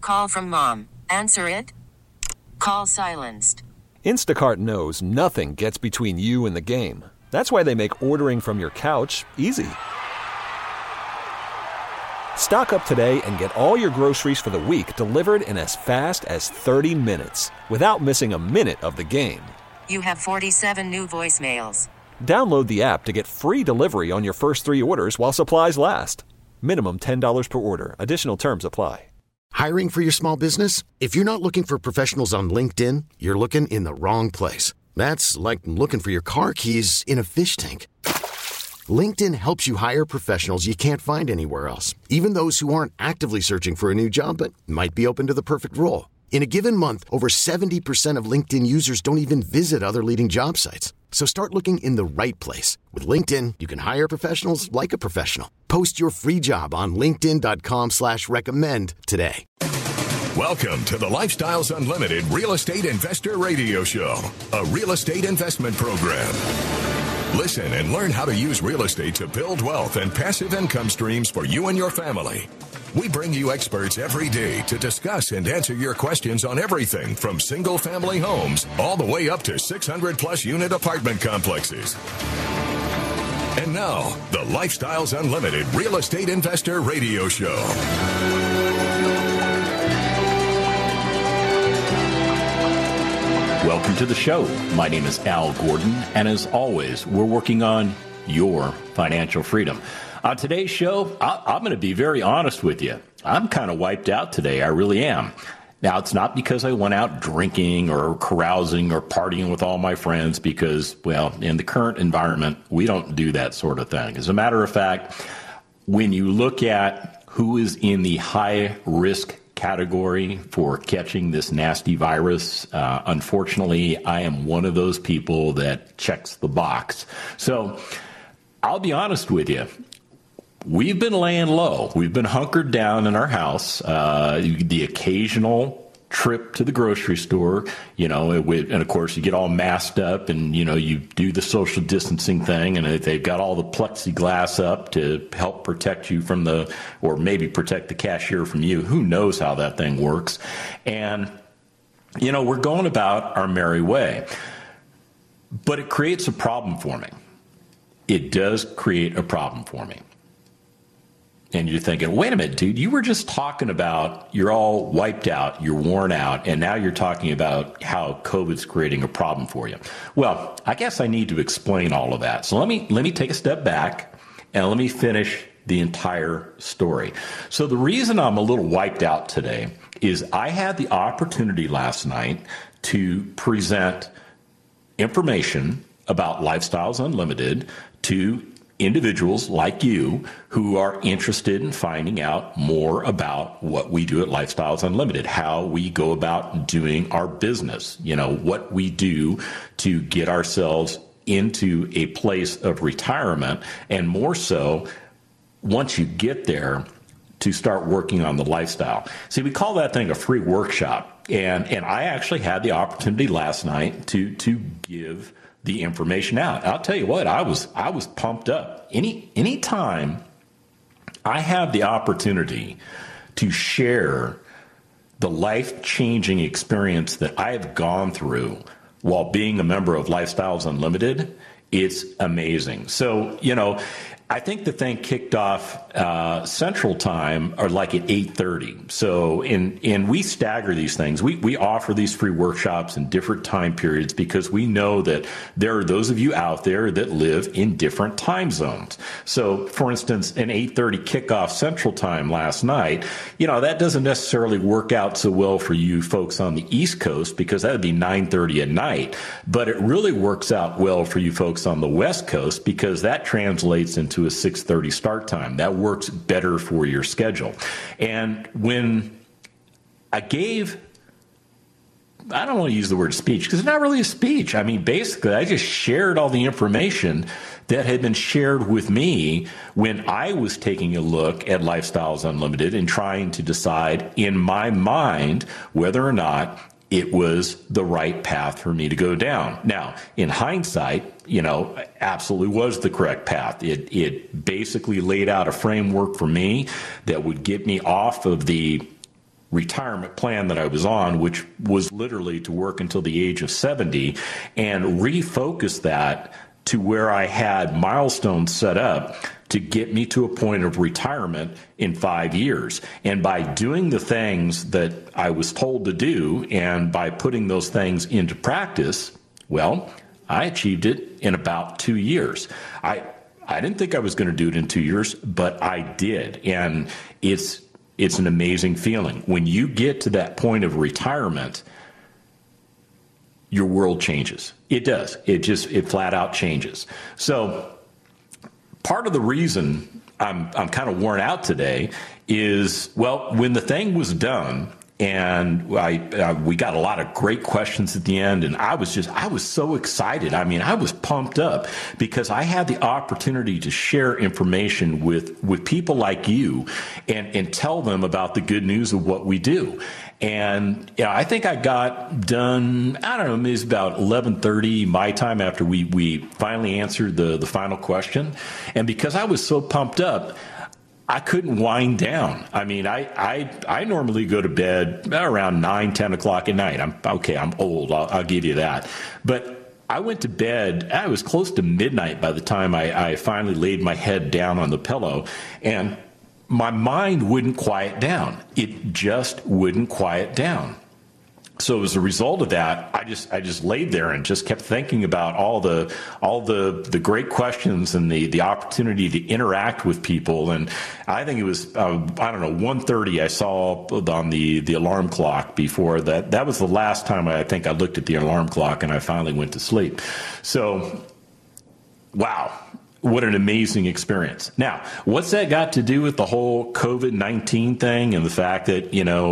call from mom. Answer it. Call silenced. Instacart knows nothing gets between you and the game. That's why they make ordering from your couch easy. Stock up today and get all your groceries for the week delivered in as fast as 30 minutes without missing a minute of the game. You have 47 new voicemails. Download the app to get free delivery on your first 3 orders while supplies last. Minimum $10 per order. Additional terms apply. Hiring for your small business? If you're not looking for professionals on LinkedIn, you're looking in the wrong place. That's like looking for your car keys in a fish tank. LinkedIn helps you hire professionals you can't find anywhere else, even those who aren't actively searching for a new job but might be open to the perfect role. In a given month, over 70% of LinkedIn users don't even visit other leading job sites. So start looking in the right place. With LinkedIn, you can hire professionals like a professional. Post your free job on linkedin.com/recommend today. Welcome to the Lifestyles Unlimited Real Estate Investor Radio Show, a real estate investment program. Listen and learn how to use real estate to build wealth and passive income streams for you and your family. We bring you experts every day to discuss and answer your questions on everything from single-family homes all the way up to 600-plus unit apartment complexes. And now, the Lifestyles Unlimited Real Estate Investor Radio Show. Welcome to the show. My name is Al Gordon, and as always, we're working on your financial freedom. On today's show, I'm going to be very honest with you. I'm kind of wiped out today. I really am. Now, it's not because I went out drinking or carousing or partying with all my friends because, well, in the current environment, we don't do that sort of thing. As a matter of fact, when you look at who is in the high risk category for catching this nasty virus, unfortunately, I am one of those people that checks the box. So I'll be honest with you. We've been laying low. We've been hunkered down in our house. The occasional trip to the grocery store, and of course you get all masked up and, you do the social distancing thing and they've got all the plexiglass up to help protect you from or maybe protect the cashier from you. Who knows how that thing works? And, we're going about our merry way, but it creates a problem for me. It does create a problem for me. And you're thinking, wait a minute, dude, you were just talking about you're all wiped out, you're worn out, and now you're talking about how COVID's creating a problem for you. Well, I guess I need to explain all of that. So let me take a step back and let me finish the entire story. So the reason I'm a little wiped out today is I had the opportunity last night to present information about Lifestyles Unlimited to individuals like you who are interested in finding out more about what we do at Lifestyles Unlimited, how we go about doing our business, what we do to get ourselves into a place of retirement, and more so, once you get there, to start working on the lifestyle. See, we call that thing a free workshop, and I actually had the opportunity last night to give the information out. I'll tell you what, I was pumped up. Any time I have the opportunity to share the life-changing experience that I've gone through while being a member of Lifestyles Unlimited, it's amazing. So, I think the thing kicked off Central Time or like at 8:30. So and we stagger these things. We offer these free workshops in different time periods because we know that there are those of you out there that live in different time zones. So for instance, an 8:30 kickoff Central Time last night, that doesn't necessarily work out so well for you folks on the East Coast because that would be 9:30 at night. But it really works out well for you folks on the West Coast because that translates into a 6:30 start time. That works better for your schedule. And when I don't want to use the word speech because it's not really a speech. I mean, basically, I just shared all the information that had been shared with me when I was taking a look at Lifestyles Unlimited and trying to decide in my mind whether or not it was the right path for me to go down. Now, in hindsight, absolutely was the correct path. It basically laid out a framework for me that would get me off of the retirement plan that I was on, which was literally to work until the age of 70, and refocus that to where I had milestones set up to get me to a point of retirement in 5 years. And by doing the things that I was told to do, and by putting those things into practice, well, I achieved it in about 2 years. I didn't think I was going to do it in 2 years, but I did. And it's an amazing feeling. When you get to that point of retirement, your world changes. It does. It flat out changes. So part of the reason I'm kind of worn out today is, well, when the thing was done, and we got a lot of great questions at the end, and I was so excited. I mean, I was pumped up because I had the opportunity to share information with people like you and tell them about the good news of what we do. And I think I got done, I don't know, maybe it was about 11:30 my time after we finally answered the final question. And because I was so pumped up, I couldn't wind down. I mean, I normally go to bed around 9, 10 o'clock at night. I'm old. I'll give you that. But I went to bed. I was close to midnight by the time I finally laid my head down on the pillow, and my mind wouldn't quiet down. It just wouldn't quiet down. So as a result of that, I just laid there and just kept thinking about all the great questions and the opportunity to interact with people. And I think it was 1:30 I saw on the alarm clock before that. That was the last time I think I looked at the alarm clock, and I finally went to sleep. So, wow. What an amazing experience. Now, what's that got to do with the whole COVID-19 thing and the fact that,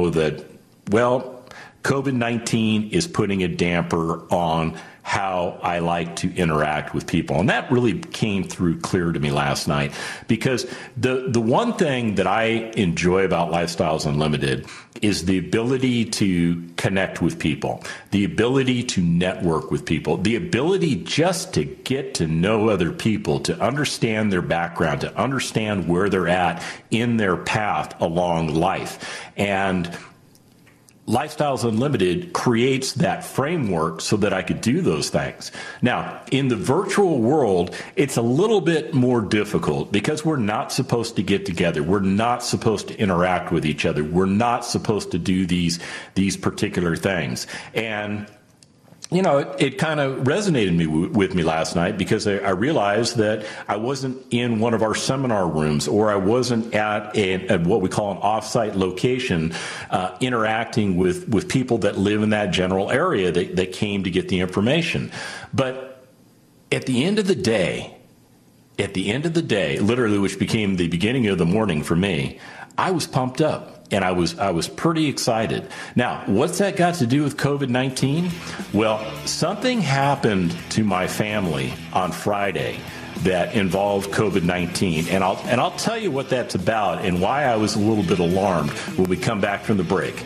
COVID-19 is putting a damper on how I like to interact with people. And that really came through clear to me last night, because the one thing that I enjoy about Lifestyles Unlimited is the ability to connect with people, the ability to network with people, the ability just to get to know other people, to understand their background, to understand where they're at in their path along life. And Lifestyles Unlimited creates that framework so that I could do those things. Now, in the virtual world, it's a little bit more difficult because we're not supposed to get together. We're not supposed to interact with each other. We're not supposed to do these particular things. And it kind of resonated with me last night, because I realized that I wasn't in one of our seminar rooms, or I wasn't at what we call an offsite location, interacting with people that live in that general area that came to get the information. But at the end of the day, literally, which became the beginning of the morning for me, I was pumped up. And I was pretty excited. Now, what's that got to do with COVID-19? Well, something happened to my family on Friday that involved COVID-19, and I'll tell you what that's about and why I was a little bit alarmed when we come back from the break.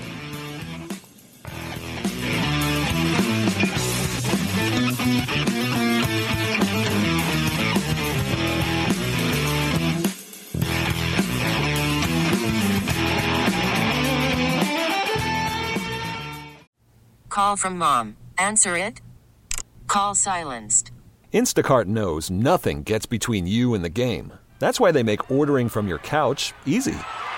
Call from mom. Answer it. Call silenced. Instacart knows nothing gets between you and the game. That's why they make ordering from your couch easy.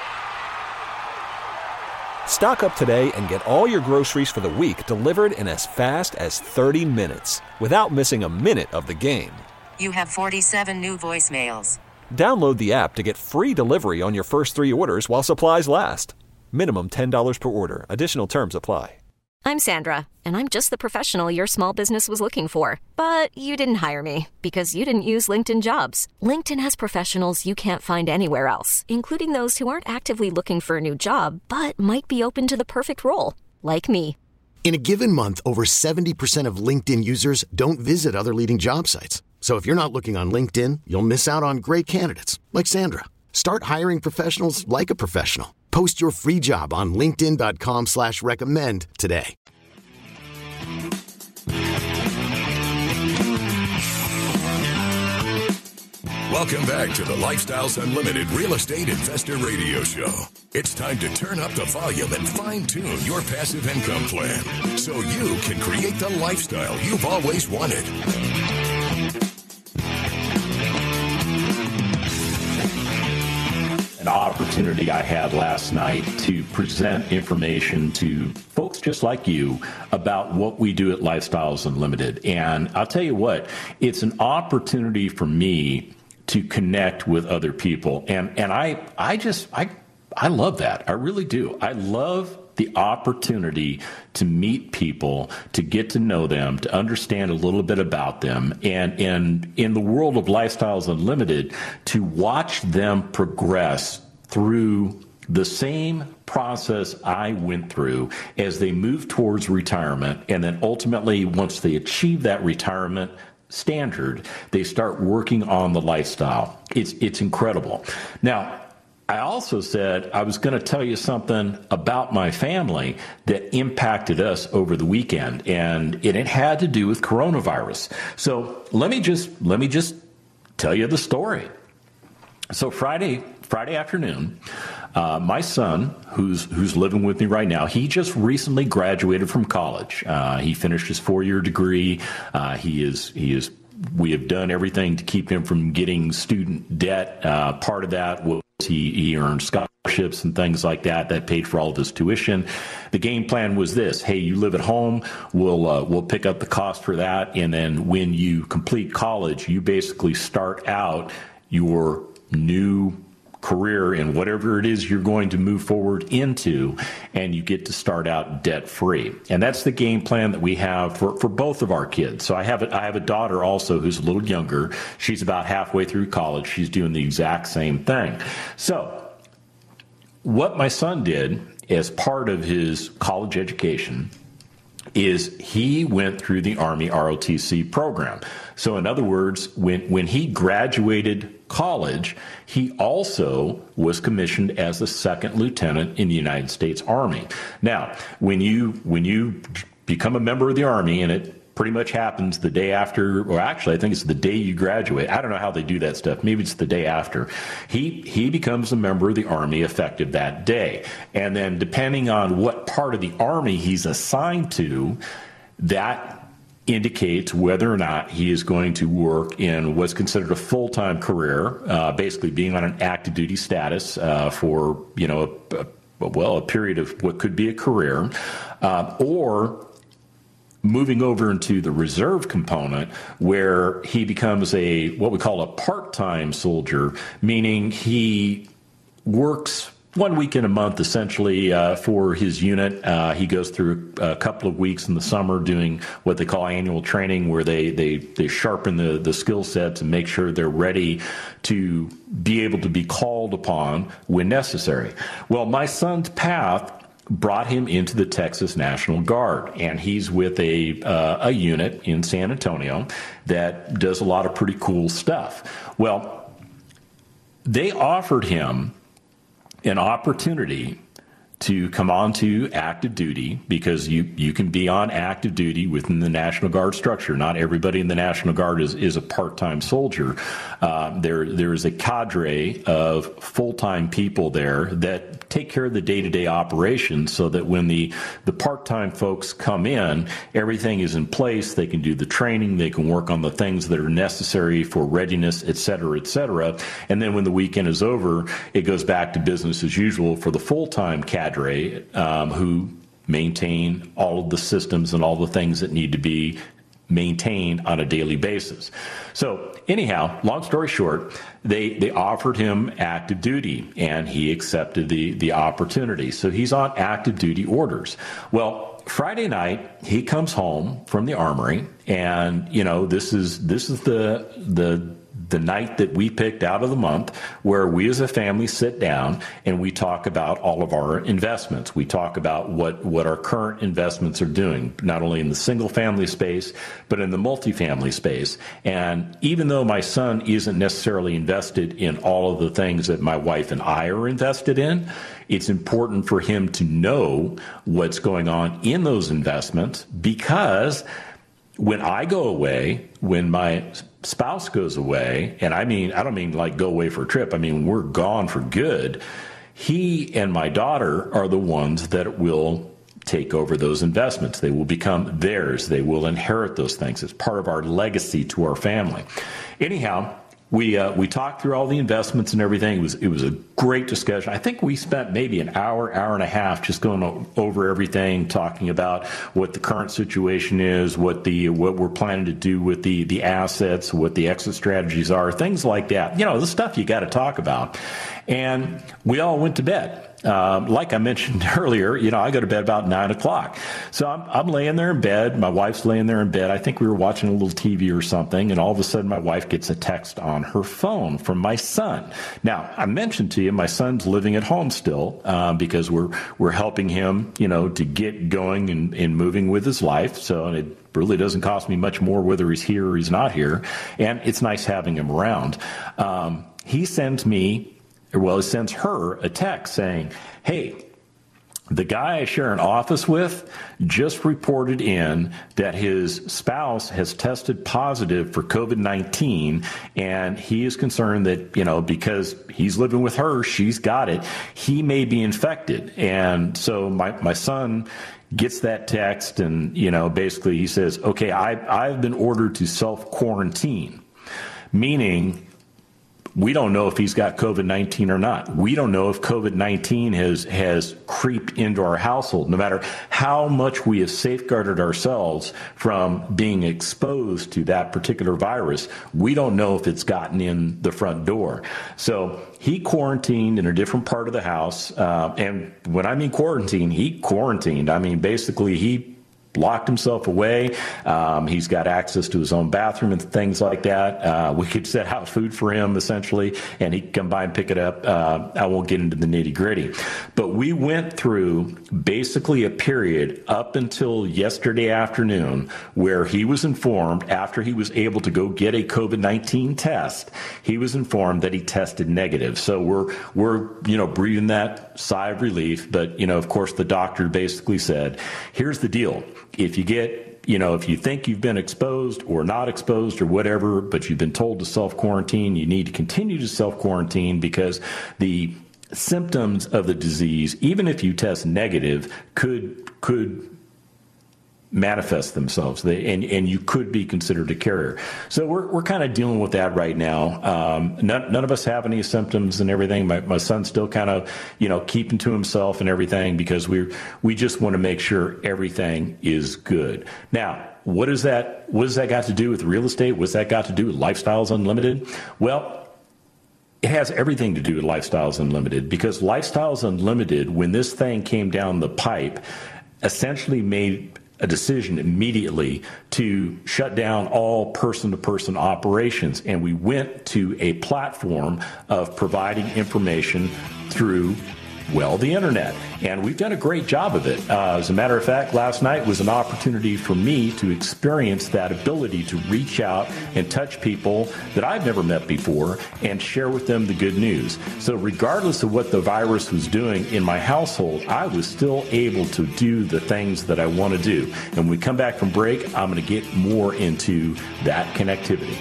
Stock up today and get all your groceries for the week delivered in as fast as 30 minutes without missing a minute of the game. You have 47 new voicemails. Download the app to get free delivery on your first 3 orders while supplies last. Minimum $10 per order. Additional terms apply. I'm Sandra, and I'm just the professional your small business was looking for. But you didn't hire me because you didn't use LinkedIn Jobs. LinkedIn has professionals you can't find anywhere else, including those who aren't actively looking for a new job, but might be open to the perfect role, like me. In a given month, over 70% of LinkedIn users don't visit other leading job sites. So if you're not looking on LinkedIn, you'll miss out on great candidates like Sandra. Start hiring professionals like a professional. Post your free job on linkedin.com/recommend today. Welcome back to the Lifestyles Unlimited Real Estate Investor Radio Show. It's time to turn up the volume and fine-tune your passive income plan so you can create the lifestyle you've always wanted. An opportunity I had last night to present information to folks just like you about what we do at Lifestyles Unlimited. And I'll tell you what, it's an opportunity for me to connect with other people. And I love that. I really do. I love the opportunity to meet people, to get to know them, to understand a little bit about them. And in the world of Lifestyles Unlimited, to watch them progress through the same process I went through as they move towards retirement. And then ultimately, once they achieve that retirement standard, they start working on the lifestyle. It's incredible. Now, I also said I was going to tell you something about my family that impacted us over the weekend, and it had to do with coronavirus. So let me just tell you the story. So Friday afternoon, my son, who's living with me right now, he just recently graduated from college. He finished his 4-year degree. We have done everything to keep him from getting student debt. Part of that was he earned scholarships and things like that paid for all of his tuition. The game plan was this: hey, you live at home, we'll pick up the cost for that, and then when you complete college, you basically start out your new career in whatever it is you're going to move forward into, and you get to start out debt free. And that's the game plan that we have for both of our kids. So I have a daughter also who's a little younger. She's about halfway through college. She's doing the exact same thing. So what my son did as part of his college education is he went through the Army ROTC program. So in other words, when he graduated college, he also was commissioned as a second lieutenant in the United States Army. Now, when you become a member of the Army, and it pretty much happens the day after, or actually I think it's the day you graduate. I don't know how they do that stuff. Maybe it's the day after. He becomes a member of the Army effective that day. And then depending on what part of the Army he's assigned to, that indicates whether or not he is going to work in what's considered a full-time career, basically being on an active duty status for, a period of what could be a career, or moving over into the reserve component where he becomes what we call a part-time soldier, meaning he works 1 week in a month, essentially, for his unit. He goes through a couple of weeks in the summer doing what they call annual training, where they sharpen the skill sets and make sure they're ready to be able to be called upon when necessary. Well, my son's path brought him into the Texas National Guard, and he's with a unit in San Antonio that does a lot of pretty cool stuff. Well, they offered him an opportunity to come on to active duty, because you can be on active duty within the National Guard structure. Not everybody in the National Guard is a part-time soldier. There is a cadre of full-time people there that take care of the day-to-day operations, so that when the part-time folks come in, everything is in place. They can do the training, they can work on the things that are necessary for readiness, et cetera, et cetera. And then when the weekend is over, it goes back to business as usual for the full-time cadre, who maintain all of the systems and all the things that need to be maintained on a daily basis. So anyhow, long story short, they offered him active duty, and he accepted the opportunity. So he's on active duty orders. Well, Friday night, he comes home from the armory, and this is the night that we picked out of the month where we as a family sit down and we talk about all of our investments. We talk about what our current investments are doing, not only in the single family space, but in the multifamily space. And even though my son isn't necessarily invested in all of the things that my wife and I are invested in, it's important for him to know what's going on in those investments, because when I go away, when my spouse goes away, and I don't mean like go away for a trip. I mean, we're gone for good. He and my daughter are the ones that will take over those investments. They will become theirs. They will inherit those things. It's part of our legacy to our family. Anyhow, we talked through all the investments and everything. It was a great discussion. I think we spent maybe an hour and a half just going over everything, talking about what the current situation is, what we're planning to do with the assets, what the exit strategies are, things like that. The stuff you got to talk about. And we all went to bed. Like I mentioned earlier, I go to bed about 9 o'clock. So I'm laying there in bed. My wife's laying there in bed. I think we were watching a little TV or something. And all of a sudden, my wife gets a text on her phone from my son. Now, I mentioned to you, my son's living at home still because we're helping him, to get going and moving with his life. So it really doesn't cost me much more whether he's here or he's not here. And it's nice having him around. He sends her a text saying, hey, the guy I share an office with just reported in that his spouse has tested positive for COVID-19, and he is concerned that, because he's living with her, she's got it, he may be infected. And so my son gets that text, and, basically he says, okay, I've been ordered to self-quarantine, meaning we don't know if he's got COVID-19 or not. We don't know if COVID-19 has creeped into our household. No matter how much we have safeguarded ourselves from being exposed to that particular virus, we don't know if it's gotten in the front door. So he quarantined in a different part of the house. And when I mean quarantine, he quarantined. I mean, basically, he locked himself away. He's got access to his own bathroom and things like that. We could set out food for him, essentially, and he could come by and pick it up. I won't get into the nitty-gritty. But we went through basically a period up until yesterday afternoon where he was informed, after he was able to go get a COVID-19 test, he was informed that he tested negative. So we're breathing that sigh of relief. But, of course, the doctor basically said, here's the deal. If you if you think you've been exposed or not exposed or whatever, but you've been told to self-quarantine, you need to continue to self-quarantine because the symptoms of the disease, even if you test negative, could manifest themselves, and you could be considered a carrier. So we're kind of dealing with that right now. None of us have any symptoms and everything. My son's still kind of, keeping to himself and everything because we just want to make sure everything is good. Now, what does that got to do with real estate? What's that got to do with Lifestyles Unlimited? Well, it has everything to do with Lifestyles Unlimited because Lifestyles Unlimited, when this thing came down the pipe, essentially made a decision immediately to shut down all person-to-person operations. And we went to a platform of providing information through, the internet. And we've done a great job of it. As a matter of fact, last night was an opportunity for me to experience that ability to reach out and touch people that I've never met before and share with them the good news. So regardless of what the virus was doing in my household, I was still able to do the things that I want to do. And when we come back from break, I'm going to get more into that connectivity.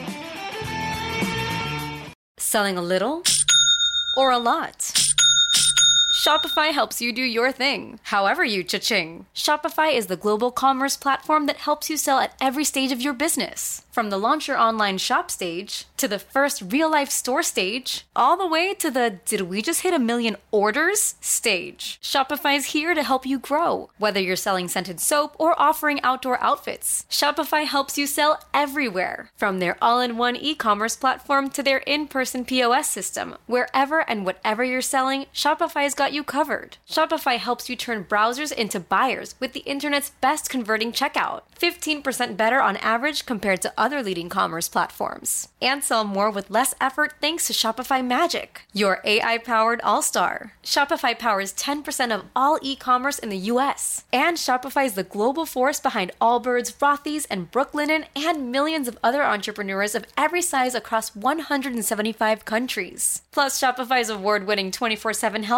Selling a little or a lot? Shopify helps you do your thing, however you cha-ching. Shopify is the global commerce platform that helps you sell at every stage of your business. From the launch your online shop stage, to the first real-life store stage, all the way to the did we just hit 1 million orders stage. Shopify's here to help you grow. Whether you're selling scented soap or offering outdoor outfits, Shopify helps you sell everywhere. From their all-in-one e-commerce platform to their in-person POS system, wherever and whatever you're selling, Shopify's got you covered. Shopify helps you turn browsers into buyers with the internet's best converting checkout. 15% better on average compared to other leading commerce platforms. And sell more with less effort thanks to Shopify Magic, your AI-powered all-star. Shopify powers 10% of all e-commerce in the U.S. And Shopify is the global force behind Allbirds, Rothy's, and Brooklinen, and millions of other entrepreneurs of every size across 175 countries. Plus, Shopify's award-winning 24/7 help is there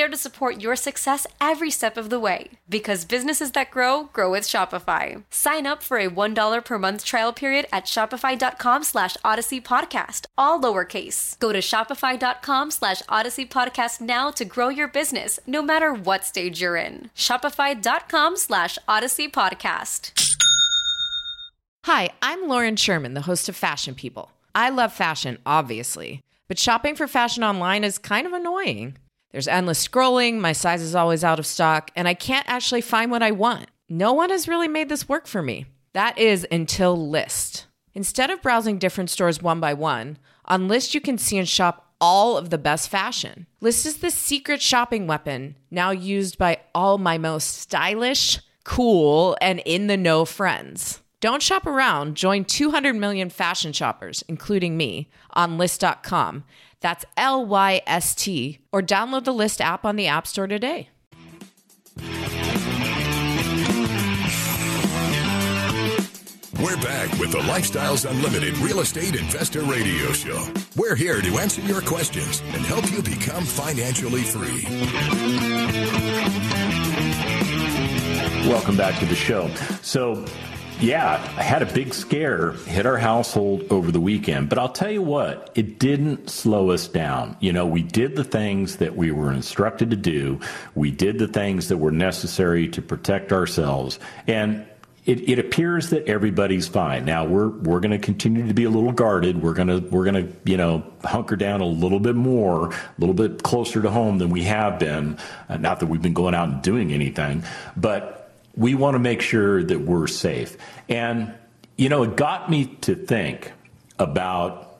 there to support your success every step of the way. Because businesses that grow, grow with Shopify. Sign up for a $1 per month trial period at shopify.com/Odyssey Podcast, all lowercase. Go to shopify.com/Odyssey Podcast now to grow your business, no matter what stage you're in. Shopify.com/Odyssey Podcast. Hi, I'm Lauren Sherman, the host of Fashion People. I love fashion, obviously, but shopping for fashion online is kind of annoying. There's endless scrolling, my size is always out of stock, and I can't actually find what I want. No one has really made this work for me. That is until Lyst. Instead of browsing different stores one by one, on Lyst you can see and shop all of the best fashion. Lyst is the secret shopping weapon now used by all my most stylish, cool, and in-the-know friends. Don't shop around. Join 200 million fashion shoppers, including me, on Lyst.com. That's LYST, or download the Lyst app on the App Store today. We're back with the Lifestyles Unlimited Real Estate Investor Radio Show. We're here to answer your questions and help you become financially free. Welcome back to the show. So, yeah, I had a big scare hit our household over the weekend, but I'll tell you what, it didn't slow us down. You know, we did the things that we were instructed to do. We did the things that were necessary to protect ourselves. And it appears that everybody's fine. Now we're going to continue to be a little guarded. We're going to hunker down a little bit more, a little bit closer to home than we have been. Not that we've been going out and doing anything, but we want to make sure that we're safe. And, it got me to think about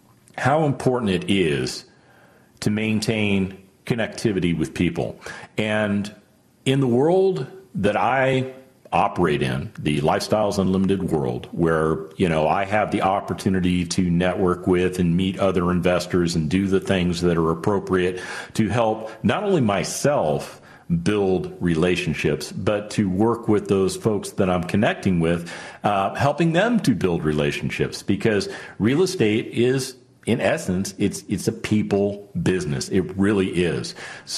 how important it is to maintain connectivity with people. And in the world that I operate in, the Lifestyles Unlimited world, where, I have the opportunity to network with and meet other investors and do the things that are appropriate to help not only myself build relationships, but to work with those folks that I'm connecting with, helping them to build relationships, because real estate is, in essence, it's a people business. It really is.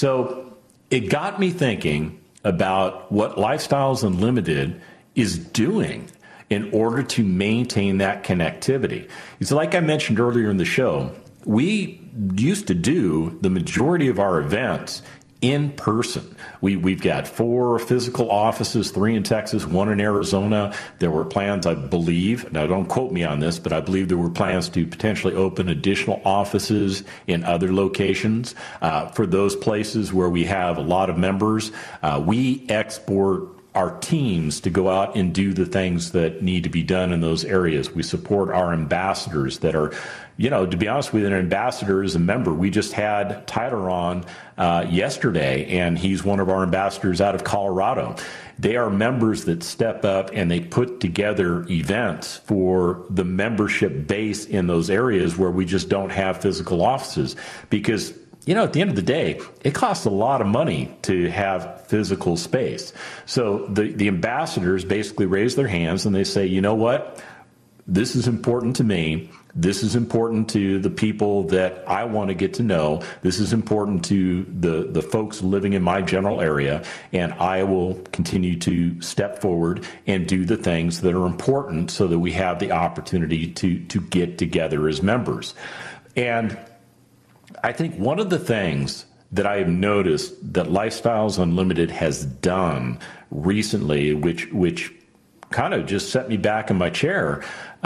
So it got me thinking about what Lifestyles Unlimited is doing in order to maintain that connectivity. It's like I mentioned earlier in the show, we used to do the majority of our events in person. We've got 4 physical offices, 3 in Texas, 1 in Arizona. There were plans, I believe, now don't quote me on this, but I believe there were plans to potentially open additional offices in other locations. For those places where we have a lot of members, we export our teams to go out and do the things that need to be done in those areas. We support our ambassadors that are, to be honest with you, an ambassador is a member. We just had Tyler on yesterday, and he's one of our ambassadors out of Colorado. They are members that step up and they put together events for the membership base in those areas where we just don't have physical offices, because at the end of the day, it costs a lot of money to have physical space. So the ambassadors basically raise their hands and they say, you know what? This is important to me. This is important to the people that I want to get to know. This is important to the folks living in my general area. And I will continue to step forward and do the things that are important so that we have the opportunity to get together as members. And I think one of the things that I have noticed that Lifestyles Unlimited has done recently, which kind of just set me back in my chair,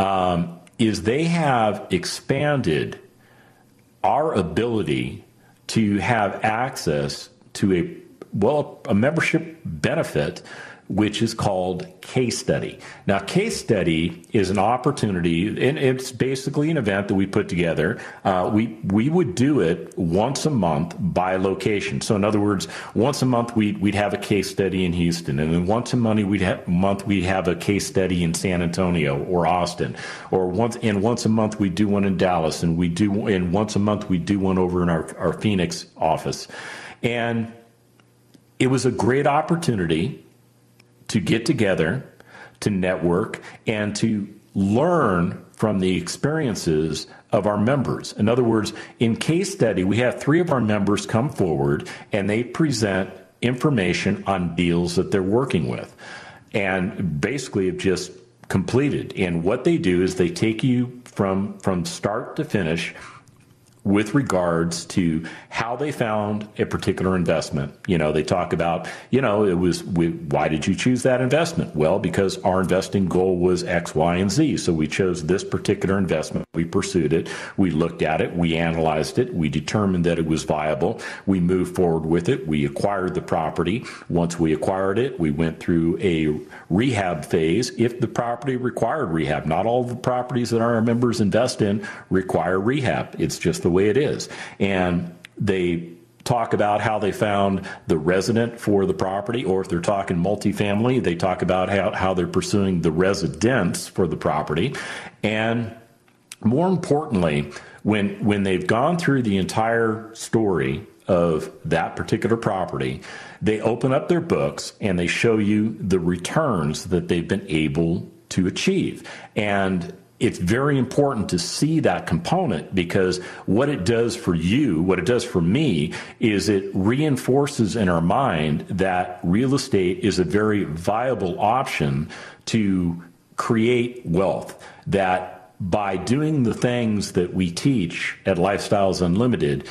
is they have expanded our ability to have access to a membership benefit, which is called Case Study. Now, Case Study is an opportunity, and it's basically an event that we put together. We would do it once a month by location. So in other words, once a month we'd have a case study in Houston, and then once a month we'd have a case study in San Antonio or Austin, or once a month we'd do one in Dallas, and once a month we'd do one over in our Phoenix office. And it was a great opportunity to get together, to network, and to learn from the experiences of our members. In other words, in case study, we have 3 of our members come forward and they present information on deals that they're working with and basically have just completed. And what they do is they take you from start to finish with regards to how they found a particular investment. They talk about, why did you choose that investment? Well, because our investing goal was X, Y, and Z. So we chose this particular investment. We pursued it. We looked at it. We analyzed it. We determined that it was viable. We moved forward with it. We acquired the property. Once we acquired it, we went through a rehab phase if the property required rehab. Not all the properties that our members invest in require rehab. It's just the way it is. And they talk about how they found the resident for the property, or if they're talking multifamily, they talk about how they're pursuing the residents for the property. And more importantly, when they've gone through the entire story of that particular property, they open up their books and they show you the returns that they've been able to achieve. And it's very important to see that component, because what it does for you, what it does for me, is it reinforces in our mind that real estate is a very viable option to create wealth, that by doing the things that we teach at Lifestyles Unlimited,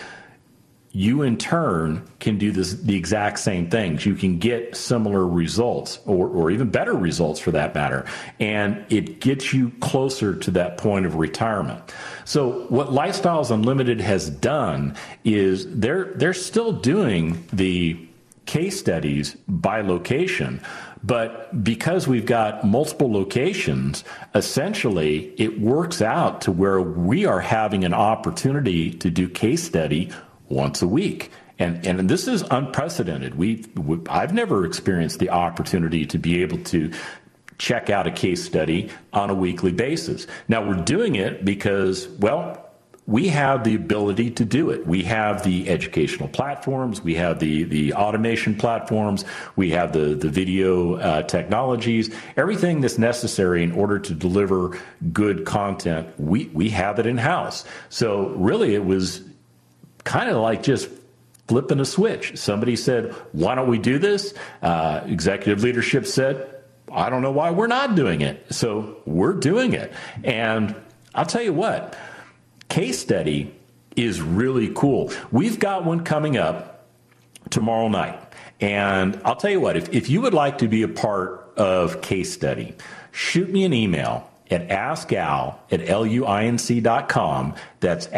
you in turn can do the exact same things. You can get similar results, or even better results for that matter. And it gets you closer to that point of retirement. So what Lifestyles Unlimited has done is they're still doing the case studies by location, but because we've got multiple locations, essentially it works out to where we are having an opportunity to do case study once a week. And this is unprecedented. I've never experienced the opportunity to be able to check out a case study on a weekly basis. Now, we're doing it because, well, we have the ability to do it. We have the educational platforms. We have the automation platforms. We have the video technologies. Everything that's necessary in order to deliver good content, we have it in-house. So really, it was kind of like just flipping a switch. Somebody said, why don't we do this? Executive leadership said, I don't know why we're not doing it. So we're doing it. And I'll tell you what, case study is really cool. We've got one coming up tomorrow night. And I'll tell you what, if you would like to be a part of case study, shoot me an email at askal@luinc.com. That's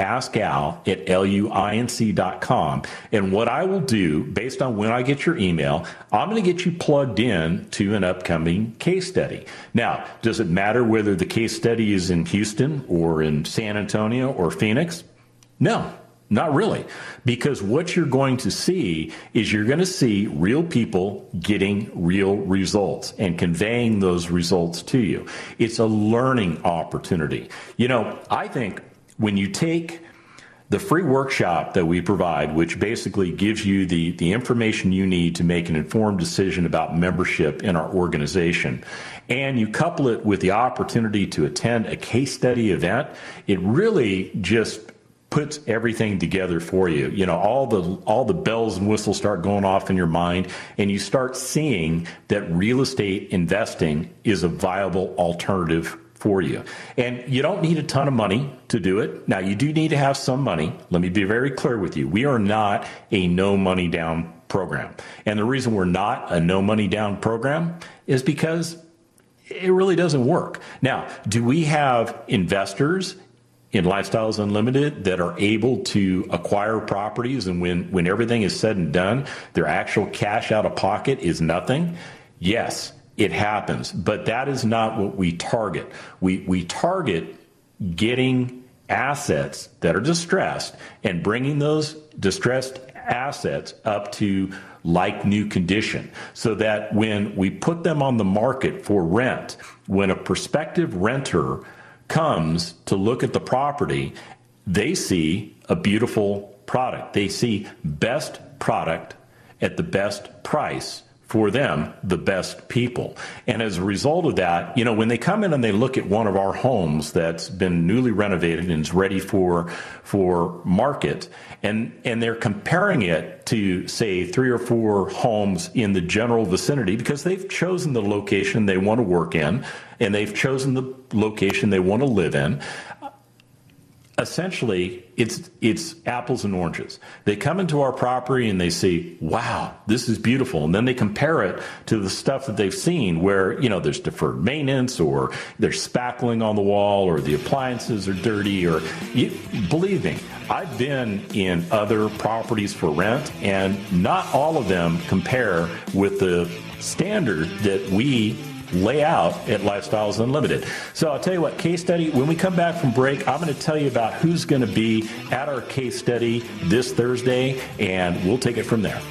askal@luinc.com. And what I will do, based on when I get your email, I'm going to get you plugged in to an upcoming case study. Now, does it matter whether the case study is in Houston or in San Antonio or Phoenix? No. Not really, because what you're going to see is you're going to see real people getting real results and conveying those results to you. It's a learning opportunity. I think when you take the free workshop that we provide, which basically gives you the information you need to make an informed decision about membership in our organization, and you couple it with the opportunity to attend a case study event, it really just puts everything together for you. All the bells and whistles start going off in your mind, and you start seeing that real estate investing is a viable alternative for you. And you don't need a ton of money to do it. Now, you do need to have some money. Let me be very clear with you. We are not a no money down program. And the reason we're not a no money down program is because it really doesn't work. Now, do we have investors in Lifestyles Unlimited that are able to acquire properties, and when everything is said and done, their actual cash out of pocket is nothing? Yes, it happens, but that is not what we target. We target getting assets that are distressed and bringing those distressed assets up to like new condition, so that when we put them on the market for rent, when a prospective renter comes to look at the property, they see a beautiful product. They see best product at the best price for them the best people. And as a result of that, when they come in and they look at one of our homes that's been newly renovated and is ready for market, and they're comparing it to, say, 3 or 4 homes in the general vicinity because they've chosen the location they want to work in and they've chosen the location they want to live in. Essentially, it's apples and oranges. They come into our property and they say, wow, this is beautiful. And then they compare it to the stuff that they've seen where, there's deferred maintenance or there's spackling on the wall or the appliances are dirty or, believe me, I've been in other properties for rent and not all of them compare with the standard that we lay out at Lifestyles Unlimited. So I'll tell you what, case study, when we come back from break, I'm going to tell you about who's going to be at our case study this Thursday, and we'll take it from there.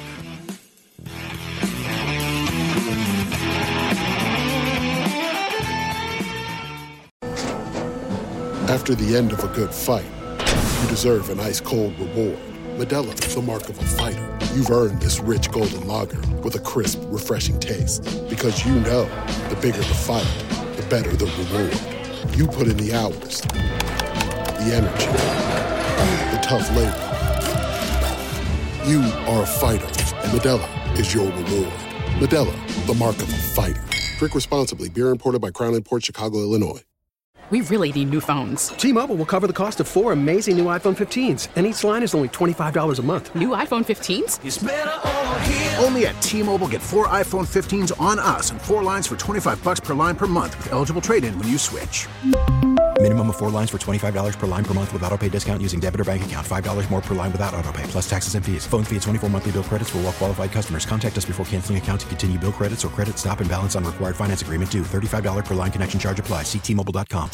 After the end of a good fight, you deserve an ice-cold reward. Modelo, the mark of a fighter. You've earned this rich golden lager with a crisp, refreshing taste. Because you know, the bigger the fight, the better the reward. You put in the hours, the energy, the tough labor. You are a fighter, and Modelo is your reward. Modelo, the mark of a fighter. Drink responsibly. Beer imported by Crown Imports, Chicago, Illinois. We really need new phones. T-Mobile will cover the cost of 4 amazing new iPhone 15s, and each line is only $25 a month. New iPhone 15s? It's better over here. Only at T-Mobile, get 4 iPhone 15s on us and 4 lines for $25 per line per month with eligible trade-in when you switch. Minimum of 4 lines for $25 per line per month with autopay discount using debit or bank account. $5 more per line without autopay, plus taxes and fees. Phone fee at 24 monthly bill credits for well-qualified customers. Contact us before canceling account to continue bill credits or credit stop and balance on required finance agreement due. $35 per line connection charge applies. See T-Mobile.com.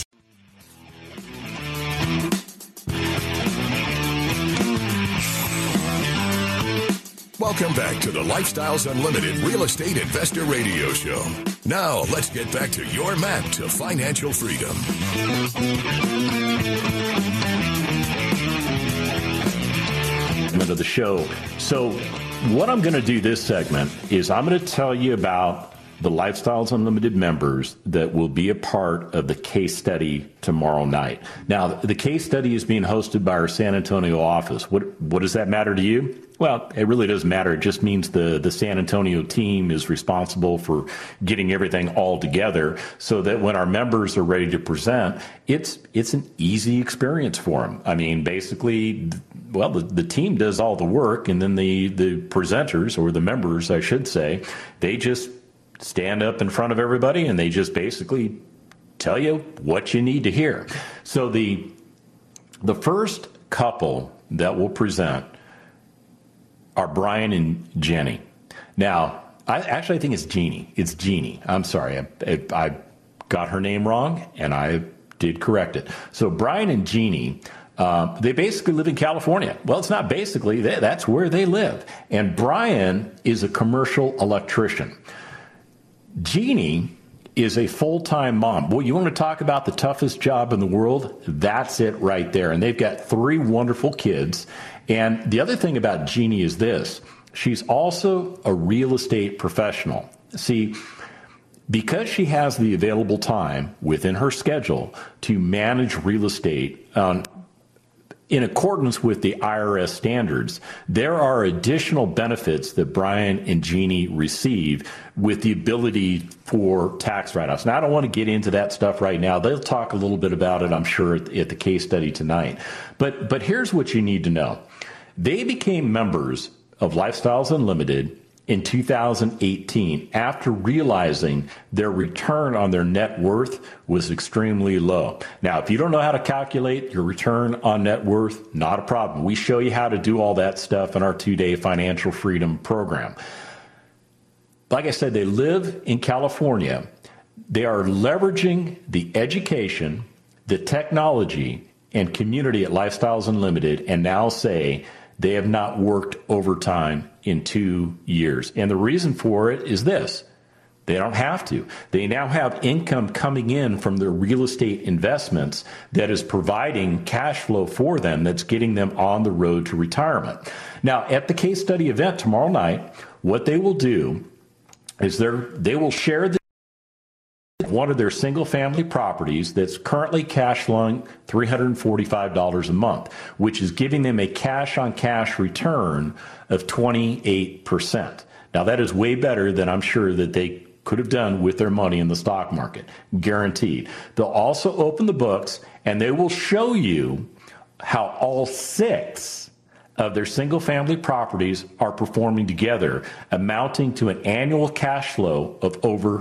Welcome back to the Lifestyles Unlimited Real Estate Investor Radio Show. Now, let's get back to your map to financial freedom. Of the show. So what I'm going to do this segment is I'm going to tell you about the Lifestyles Unlimited members that will be a part of the case study tomorrow night. Now, the case study is being hosted by our San Antonio office. What does that matter to you? Well, it really doesn't matter. It just means the San Antonio team is responsible for getting everything all together so that when our members are ready to present, it's an easy experience for them. I mean, basically, well, the team does all the work, and then the presenters, or the members, I should say, they just stand up in front of everybody and they just basically tell you what you need to hear. So the first couple that will present are Brian and Jenny. Now, I think it's Jeannie. It's Jeannie. I'm sorry. I got her name wrong, and I did correct it. So Brian and Jeannie, they basically live in California. Well, it's not basically. That's where they live. And Brian is a commercial electrician. Jeannie is a full-time mom. Well, you want to talk about the toughest job in the world? That's it right there. And they've got 3 wonderful kids. And the other thing about Jeannie is this. She's also a real estate professional. See, because she has the available time within her schedule to manage real estate in accordance with the IRS standards, there are additional benefits that Brian and Jeannie receive with the ability for tax write-offs. Now, I don't want to get into that stuff right now. They'll talk a little bit about it, I'm sure, at the case study tonight. But here's what you need to know. They became members of Lifestyles Unlimited in 2018 after realizing their return on their net worth was extremely low. Now, if you don't know how to calculate your return on net worth, not a problem. We show you how to do all that stuff in our 2-day financial freedom program. Like I said, they live in California. They are leveraging the education, the technology, and community at Lifestyles Unlimited, and now say they have not worked overtime in 2 years. And the reason for it is this. They don't have to. They now have income coming in from their real estate investments that is providing cash flow for them that's getting them on the road to retirement. Now, at the case study event tomorrow night, what they will do is they will share one of their single-family properties that's currently cash flowing $345 a month, which is giving them a cash-on-cash return of 28%. Now, that is way better than I'm sure that they could have done with their money in the stock market, guaranteed. They'll also open the books, and they will show you how all 6 of their single-family properties are performing together, amounting to an annual cash flow of over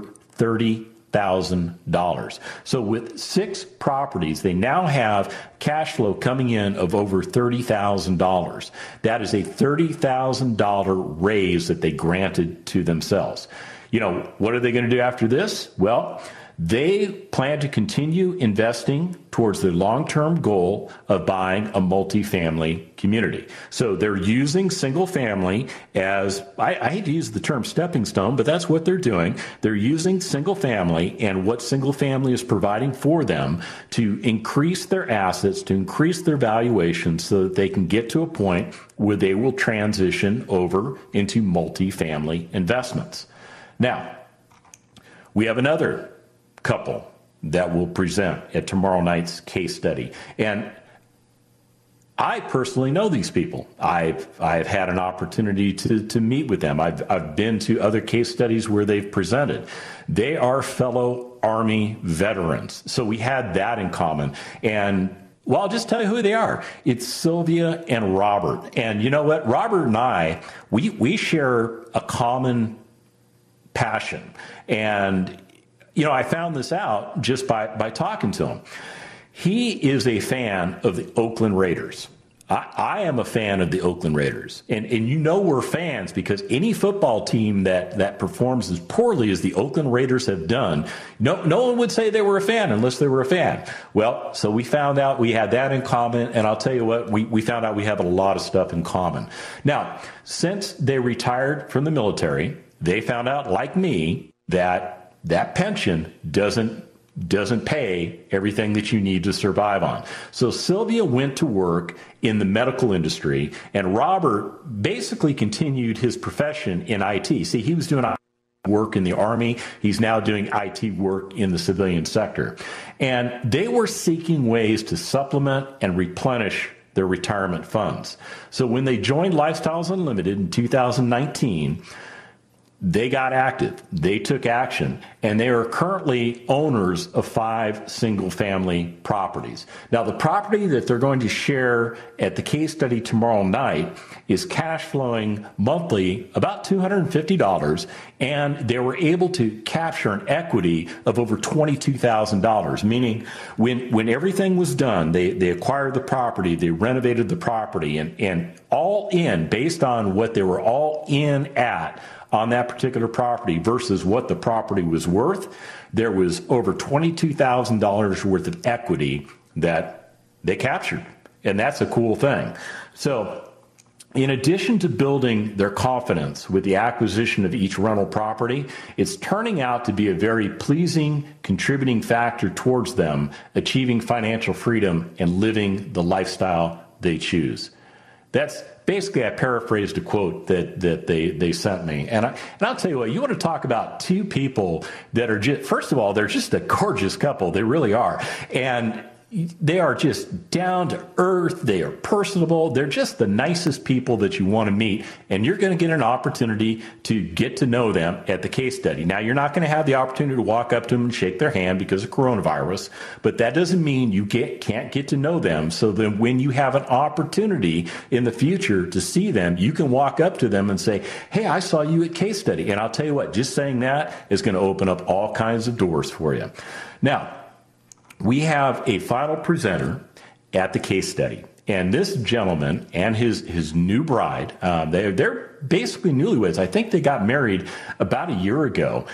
$30,000. So with 6 properties, they now have cash flow coming in of over $30,000. That is a $30,000 raise that they granted to themselves. You know, what are they going to do after this? Well, they plan to continue investing towards their long-term goal of buying a multifamily community. So they're using single family as, I hate to use the term stepping stone, but that's what they're doing. They're using single family and what single family is providing for them to increase their assets, to increase their valuation so that they can get to a point where they will transition over into multifamily investments. Now, we have another couple that will present at tomorrow night's case study. And I personally know these people. I've had an opportunity to meet with them. I've been to other case studies where they've presented. They are fellow Army veterans. So we had that in common. And well, I'll just tell you who they are. It's Sylvia and Robert. And you know what? Robert and I, we share a common passion. And you know, I found this out just by talking to him. He is a fan of the Oakland Raiders. I am a fan of the Oakland Raiders. And you know we're fans because any football team that performs as poorly as the Oakland Raiders have done, no one would say they were a fan unless they were a fan. Well, so we found out we had that in common, and I'll tell you what, we found out we have a lot of stuff in common. Now, since they retired from the military, they found out, like me, that pension doesn't pay everything that you need to survive on. So Sylvia went to work in the medical industry, and Robert basically continued his profession in IT. See, he was doing work in the Army. He's now doing IT work in the civilian sector. And they were seeking ways to supplement and replenish their retirement funds. So when they joined Lifestyles Unlimited in 2019, they got active, they took action, and they are currently owners of 5 single-family properties. Now, the property that they're going to share at the case study tomorrow night is cash flowing monthly about $250, and they were able to capture an equity of over $22,000, meaning when everything was done, they acquired the property, they renovated the property, and all in, based on what they were all in at on that particular property versus what the property was worth, there was over $22,000 worth of equity that they captured. And that's a cool thing. So in addition to building their confidence with the acquisition of each rental property, it's turning out to be a very pleasing contributing factor towards them achieving financial freedom and living the lifestyle they choose. That's basically, I paraphrased a quote that they sent me. And I'll tell you what, you want to talk about 2 people that are just, first of all, they're just a gorgeous couple. They really are. And they are just down to earth. They are personable. They're just the nicest people that you want to meet. And you're going to get an opportunity to get to know them at the case study. Now, you're not going to have the opportunity to walk up to them and shake their hand because of coronavirus, but that doesn't mean you can't get to know them. So then when you have an opportunity in the future to see them, you can walk up to them and say, hey, I saw you at case study. And I'll tell you what, just saying that is going to open up all kinds of doors for you. Now, we have a final presenter at the case study. And this gentleman and his new bride, they're basically newlyweds. I think they got married about a year ago.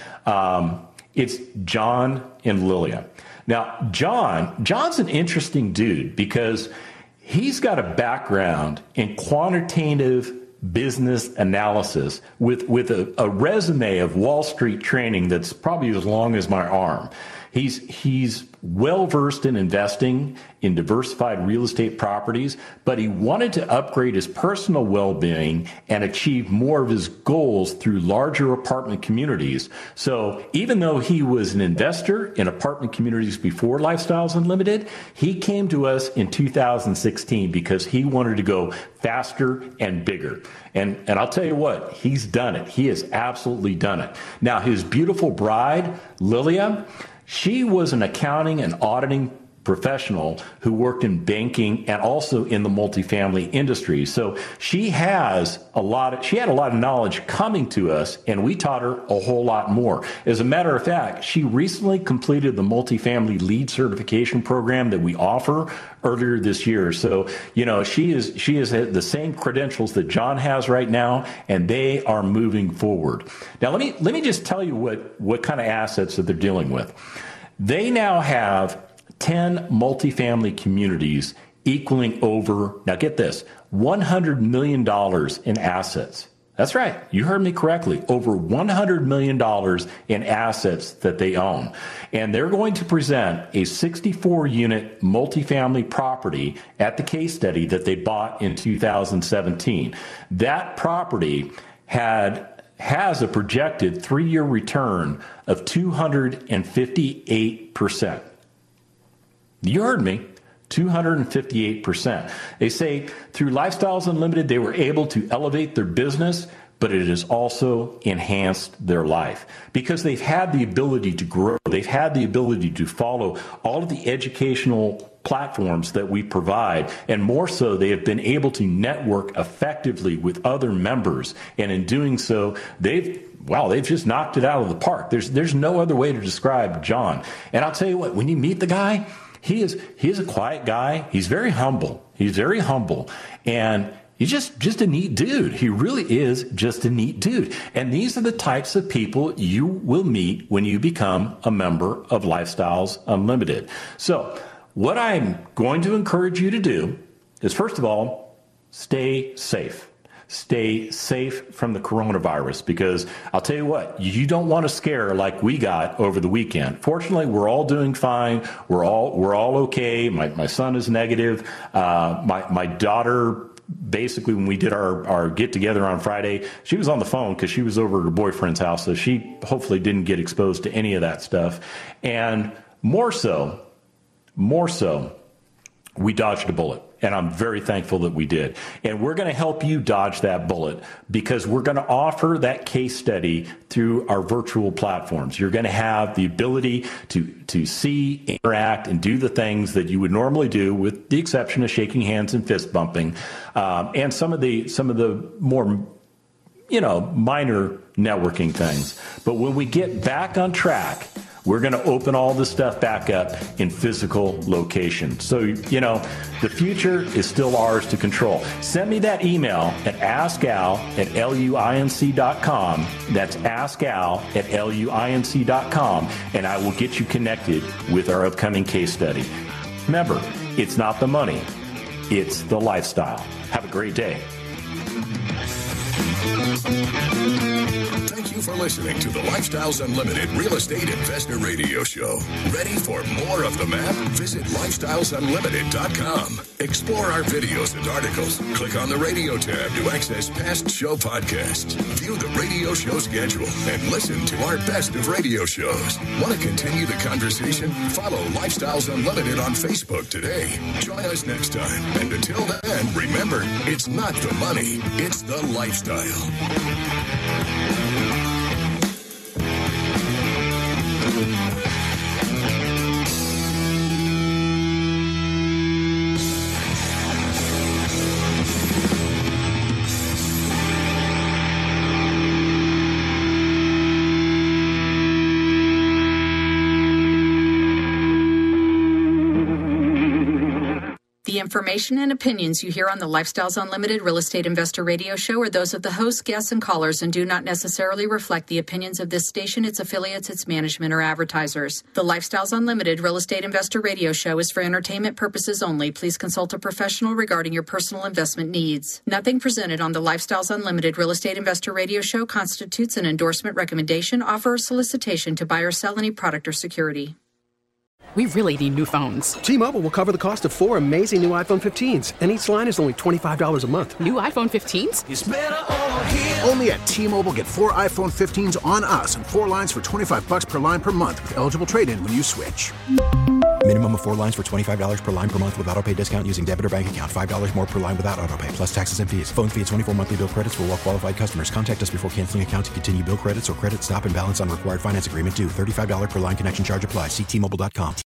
It's John and Lilia. Now, John's an interesting dude because he's got a background in quantitative business analysis with a resume of Wall Street training that's probably as long as my arm. He's well-versed in investing in diversified real estate properties, but he wanted to upgrade his personal well-being and achieve more of his goals through larger apartment communities. So even though he was an investor in apartment communities before Lifestyles Unlimited, he came to us in 2016 because he wanted to go faster and bigger. And I'll tell you what, he's done it. He has absolutely done it. Now, his beautiful bride, Lilia, she was an accounting and auditing professional who worked in banking and also in the multifamily industry. So she had a lot of knowledge coming to us, and we taught her a whole lot more. As a matter of fact, she recently completed the multifamily lead certification program that we offer earlier this year. So, she has the same credentials that John has right now, and they are moving forward. Now, let me just tell you what kind of assets that they're dealing with. They now have 10 multifamily communities equaling over, now get this, $100 million in assets. That's right. You heard me correctly. Over $100 million in assets that they own. And they're going to present a 64-unit multifamily property at the case study that they bought in 2017. That property has a projected 3-year return of 258%. You heard me, 258%. They say through Lifestyles Unlimited, they were able to elevate their business, but it has also enhanced their life because they've had the ability to grow. They've had the ability to follow all of the educational platforms that we provide, and more so, they have been able to network effectively with other members. And in doing so, they've just knocked it out of the park. There's no other way to describe John. And I'll tell you what, when you meet the guy, he is a quiet guy. He's very humble. And he's just a neat dude. He really is just a neat dude. And these are the types of people you will meet when you become a member of Lifestyles Unlimited. So what I'm going to encourage you to do is, first of all, stay safe. Stay safe from the coronavirus, because I'll tell you what, you don't want a scare like we got over the weekend. Fortunately, we're all doing fine. We're all okay. My son is negative. My daughter, basically, when we did our get together on Friday, she was on the phone because she was over at her boyfriend's house. So she hopefully didn't get exposed to any of that stuff. And more so, we dodged a bullet. And I'm very thankful that we did. And we're going to help you dodge that bullet because we're going to offer that case study through our virtual platforms. You're going to have the ability to see, interact, and do the things that you would normally do, with the exception of shaking hands and fist bumping, and some of the more minor networking things. But when we get back on track, we're going to open all this stuff back up in physical location. So, the future is still ours to control. Send me that email at askal@luinc.com. That's askal@luinc.com, and I will get you connected with our upcoming case study. Remember, it's not the money, it's the lifestyle. Have a great day. Thank you for listening to the Lifestyles Unlimited Real Estate Investor Radio Show. Ready for more of the map? Visit lifestylesunlimited.com. Explore our videos and articles. Click on the radio tab to access past show podcasts. View the radio show schedule and listen to our best of radio shows. Want to continue the conversation? Follow Lifestyles Unlimited on Facebook today. Join us next time. And until then, remember, it's not the money, it's the lifestyle. The information and opinions you hear on the Lifestyles Unlimited Real Estate Investor Radio Show are those of the hosts, guests, and callers and do not necessarily reflect the opinions of this station, its affiliates, its management, or advertisers. The Lifestyles Unlimited Real Estate Investor Radio Show is for entertainment purposes only. Please consult a professional regarding your personal investment needs. Nothing presented on the Lifestyles Unlimited Real Estate Investor Radio Show constitutes an endorsement, recommendation, offer, or solicitation to buy or sell any product or security. We really need new phones. T-Mobile will cover the cost of 4 amazing new iPhone 15s, and each line is only $25 a month. New iPhone 15s? It's better over here. Only at T-Mobile, get 4 iPhone 15s on us and 4 lines for $25 per line per month with eligible trade-in when you switch. Minimum of 4 lines for $25 per line per month with autopay discount using debit or bank account. $5 more per line without autopay, plus taxes and fees. Phone fee at 24 monthly bill credits for well-qualified customers. Contact us before canceling account to continue bill credits or credit stop and balance on required finance agreement due. $35 per line connection charge applies. See T-Mobile.com.